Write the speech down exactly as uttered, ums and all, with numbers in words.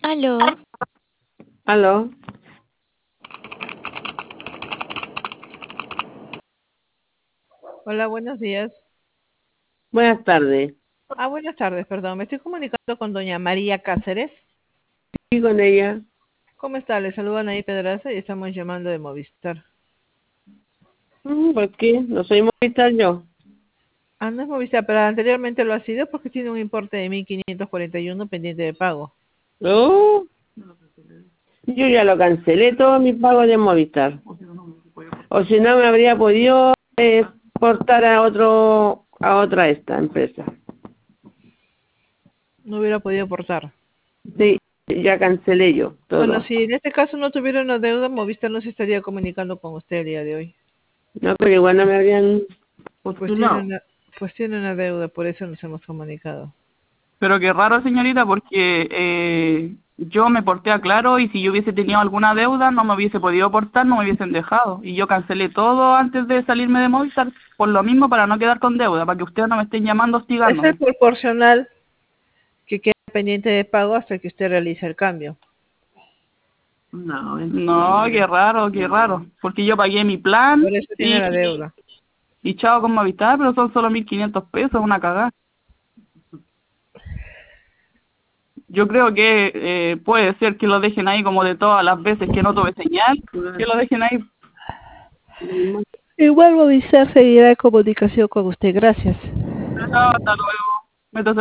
Aló, Aló, Hola, buenos días. buenas tardes. Ah, buenas tardes, perdón. Me estoy comunicando con doña María Cáceres. ¿Y con ella? ¿Cómo está? Le saludan ahí Pedraza y estamos llamando de Movistar. Mm, ¿Por qué? No soy Movistar yo. Ah, no es Movistar, pero anteriormente lo ha sido porque tiene un importe de mil quinientos cuarenta y uno pendiente de pago. Oh, yo ya lo cancelé todos mis pagos de Movistar. O si no, me habría podido eh, portar a otro, a otra esta empresa. No hubiera podido aportar. Sí, ya cancelé yo Bueno, todo. si en este caso no tuviera una deuda, Movistar no se estaría comunicando con usted el día de hoy. No, pero igual no me habrían Pues tiene postulado. una, pues tiene una deuda, por eso nos hemos comunicado. Pero qué raro, señorita, porque eh, yo me porté a Claro y si yo hubiese tenido alguna deuda no me hubiese podido portar, no me hubiesen dejado. Y yo cancelé todo antes de salirme de Movistar por lo mismo para no quedar con deuda, para que ustedes no me estén llamando Es el hostigándome. proporcional que queda pendiente de pago hasta que usted realice el cambio. No, No, qué raro, qué raro. Porque yo pagué mi plan Por eso tiene y, la deuda. y chao con Movistar, pero son solo mil quinientos pesos, una cagada. Yo creo que eh, puede ser que lo dejen ahí como de todas las veces que no tuve señal, que lo dejen ahí. Igual Movistar seguirá en comunicación con usted. Gracias. Chao, hasta luego. Métase